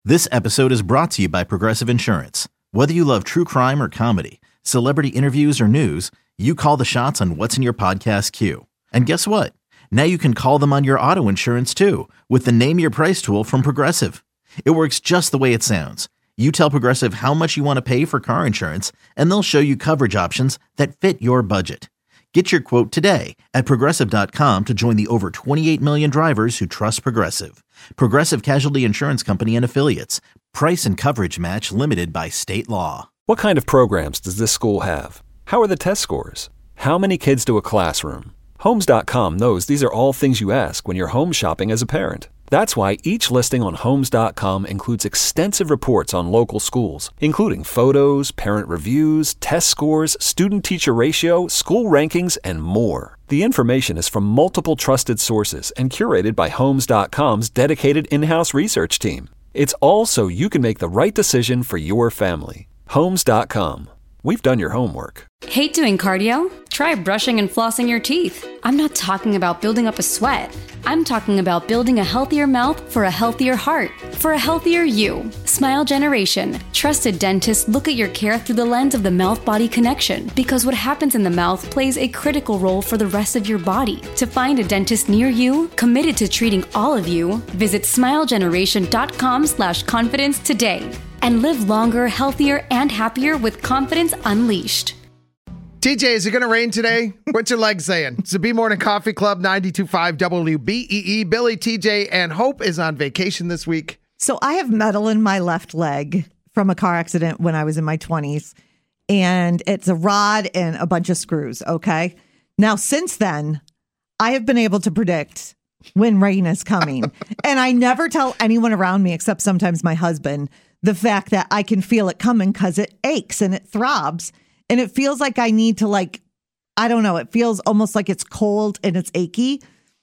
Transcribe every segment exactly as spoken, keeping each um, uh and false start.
This episode is brought to you by Progressive Insurance. Whether you love true crime or comedy, celebrity interviews or news, you call the shots on what's in your podcast queue. And guess what? Now you can call them on your auto insurance too with the Name Your Price tool from Progressive. It works just the way it sounds. You tell Progressive how much you want to pay for car insurance, and they'll show you coverage options that fit your budget. Get your quote today at Progressive dot com to join the over twenty-eight million drivers who trust Progressive. Progressive Casualty Insurance Company and Affiliates. Price and coverage match limited by state law. What kind of programs does this school have? How are the test scores? How many kids to a classroom? Homes dot com knows these are all things you ask when you're home shopping as a parent. That's why each listing on Homes dot com includes extensive reports on local schools, including photos, parent reviews, test scores, student-teacher ratio, school rankings, and more. The information is from multiple trusted sources and curated by Homes dot com's dedicated in-house research team. It's all so you can make the right decision for your family. Homes dot com. We've done your homework. Hate doing cardio? Try brushing and flossing your teeth. I'm not talking about building up a sweat. I'm talking about building a healthier mouth for a healthier heart, for a healthier you. Smile Generation. Trusted dentists look at your care through the lens of the mouth-body connection, because what happens in the mouth plays a critical role for the rest of your body. To find a dentist near you, committed to treating all of you, visit smile generation dot com slash confidence today. And live longer, healthier, and happier with confidence unleashed. T J, is it going to rain today? What's your leg saying? It's the B Morning Coffee Club, ninety-two point five W B E E. Billy, T J, and Hope is on vacation this week. So I have metal in my left leg from a car accident when I was in my twenties. And it's a rod and a bunch of screws, okay? Now, since then, I have been able to predict when rain is coming. And I never tell anyone around me, except sometimes my husband, the fact that I can feel it coming because it aches and it throbs. And it feels like I need to, like, I don't know, it feels almost like it's cold and it's achy.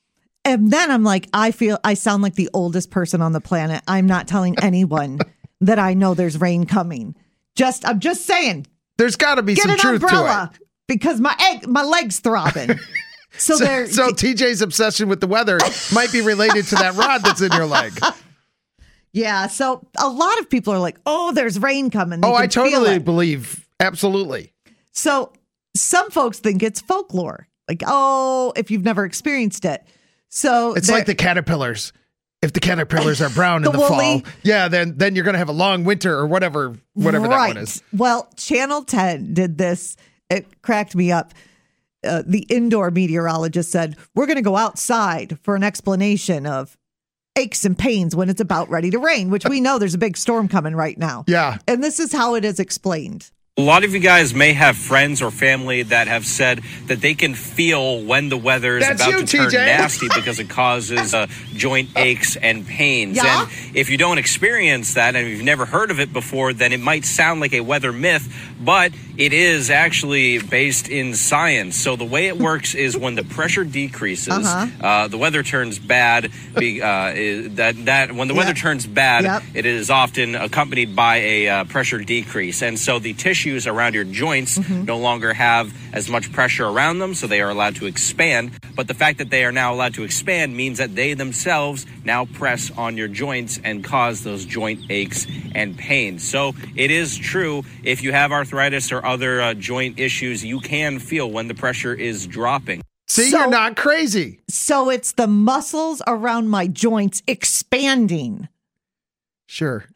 And then I'm like, I feel, I sound like the oldest person on the planet. I'm not telling anyone that I know there's rain coming. Just, I'm just saying. There's got to be some truth umbrella to it. Because my egg, my leg's throbbing. So, so, there, so T J's obsession with the weather might be related to that rod that's in your leg. Yeah, so a lot of people are like, oh, there's rain coming. They oh, I totally totally believe. Absolutely. So some folks think it's folklore. Like, oh, if you've never experienced it. So it's like the caterpillars. If the caterpillars are brown the in the woolly, fall, yeah, then then you're going to have a long winter or whatever, whatever right. that one is. Well, Channel ten did this. It cracked me up. Uh, the indoor meteorologist said, we're going to go outside for an explanation of aches and pains when it's about ready to rain, which we know there's a big storm coming right now. Yeah. And this is how it is explained. A lot of you guys may have friends or family that have said that they can feel when the weather is That's about you, to turn T J. nasty because it causes uh, joint aches and pains. Yeah? And if you don't experience that and you've never heard of it before, then it might sound like a weather myth, but it is actually based in science. So the way it works is when the pressure decreases, uh-huh. uh, the weather turns bad. Be, uh, is that that when the yep. weather turns bad, yep. it is often accompanied by a uh, pressure decrease, and so the tissues around your joints mm-hmm. no longer have as much pressure around them, so they are allowed to expand. But the fact that they are now allowed to expand means that they themselves now press on your joints and cause those joint aches and pains. So it is true, if you have arthritis or other uh, joint issues, you can feel when the pressure is dropping. See, so, you're not crazy. So it's the muscles around my joints expanding. Sure.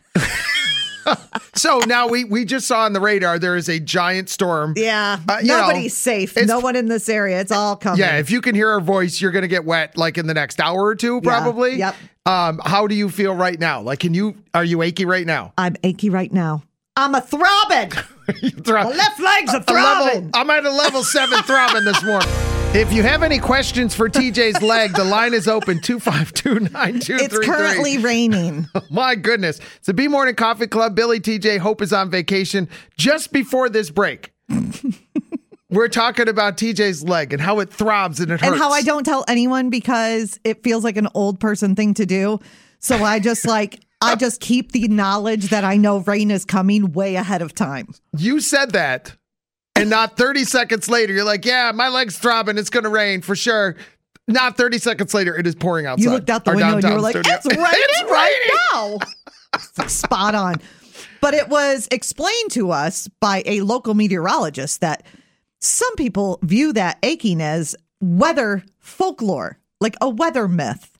So now we, we just saw on the radar there is a giant storm. Yeah. Uh, Nobody's know, safe. No one in this area. It's all coming. Yeah. If you can hear our voice, you're going to get wet like in the next hour or two, probably. Yeah, yep. Um, how do you feel right now? Like, can you, are you achy right now? I'm achy right now. I'm a throbbing. Throb- My left leg's a, a throbbing. Level, I'm at a level seven throbbing this morning. If you have any questions for T J's leg, the line is open, two five two, nine two three three. It's currently raining. My goodness. It's the B Morning Coffee Club. Billy, T J, Hope is on vacation. Just before this break, we're talking about T J's leg and how it throbs and it hurts. And how I don't tell anyone because it feels like an old person thing to do. So I just like, I just keep the knowledge that I know rain is coming way ahead of time. You said that. And not thirty seconds later, you're like, yeah, my leg's throbbing. It's going to rain for sure. Not thirty seconds later, it is pouring outside. You looked out the window and you were like, studio. it's raining it's right now. Spot on. But it was explained to us by a local meteorologist that some people view that aching as weather folklore, like a weather myth.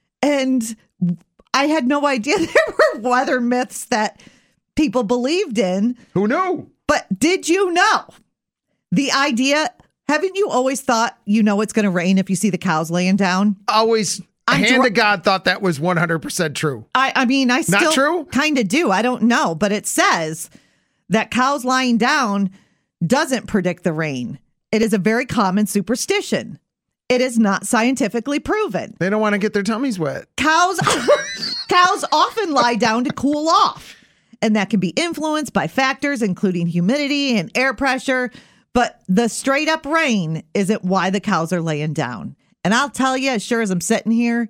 And I had no idea there were weather myths that people believed in. Who knew? But did you know the idea? Haven't you always thought you know it's going to rain if you see the cows laying down? Always. I'm hand dr- to God thought that was one hundred percent true. I, I mean, I Not still true? kind of do. I don't know. But it says that cows lying down doesn't predict the rain. It is a very common superstition. It is not scientifically proven. They don't want to get their tummies wet. Cows, cows often lie down to cool off. And that can be influenced by factors including humidity and air pressure. But the straight up rain isn't why the cows are laying down. And I'll tell you, as sure as I'm sitting here,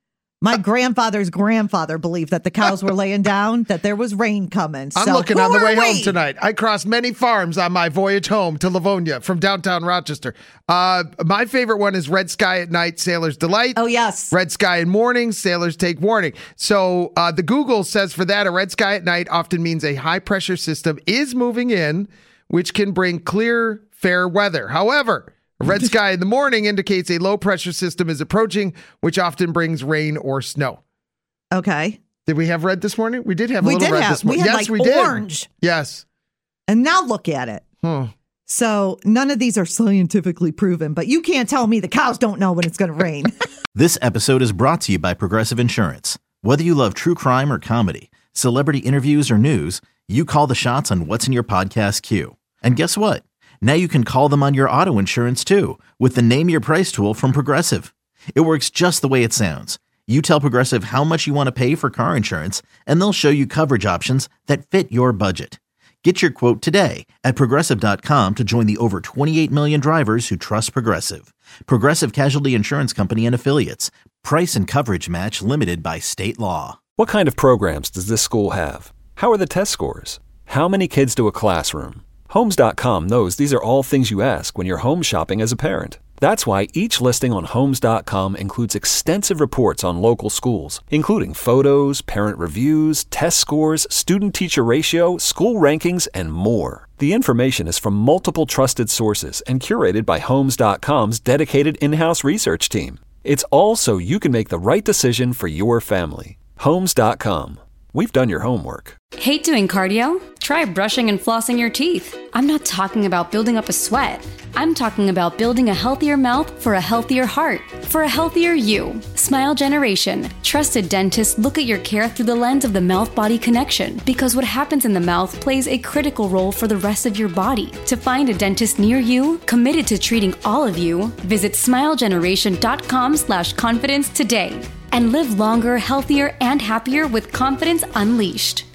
my grandfather's grandfather believed that the cows were laying down, that there was rain coming. So I'm looking who on the are way we? home tonight. I crossed many farms on my voyage home to Livonia from downtown Rochester. Uh, my favorite one is Red Sky at Night, Sailor's Delight. Oh, yes. Red Sky in morning, sailors take warning. So uh, the Google says for that, a red sky at night often means a high pressure system is moving in, which can bring clear, fair weather. However, a red sky in the morning indicates a low pressure system is approaching, which often brings rain or snow. Okay. Did we have red this morning? We did have a We little did red have- this morning. we had, Yes, like, we did. orange. Yes. And now look at it. Hmm. So none of these are scientifically proven, but you can't tell me the cows don't know when it's going to rain. This episode is brought to you by Progressive Insurance. Whether you love true crime or comedy, celebrity interviews or news, you call the shots on what's in your podcast queue. And guess what? Now you can call them on your auto insurance too with the Name Your Price tool from Progressive. It works just the way it sounds. You tell Progressive how much you want to pay for car insurance, and they'll show you coverage options that fit your budget. Get your quote today at Progressive dot com to join the over twenty-eight million drivers who trust Progressive. Progressive Casualty Insurance Company and Affiliates. Price and coverage match limited by state law. What kind of programs does this school have? How are the test scores? How many kids do a classroom? Homes dot com knows these are all things you ask when you're home shopping as a parent. That's why each listing on Homes dot com includes extensive reports on local schools, including photos, parent reviews, test scores, student-teacher ratio, school rankings, and more. The information is from multiple trusted sources and curated by Homes dot com's dedicated in-house research team. It's all so you can make the right decision for your family. Homes dot com. We've done your homework. Hate doing cardio? Try brushing and flossing your teeth. I'm not talking about building up a sweat. I'm talking about building a healthier mouth for a healthier heart, for a healthier you. Smile Generation. Trusted dentists look at your care through the lens of the mouth-body connection because what happens in the mouth plays a critical role for the rest of your body. To find a dentist near you, committed to treating all of you, visit smile generation dot com slash confidence today and live longer, healthier, and happier with confidence unleashed.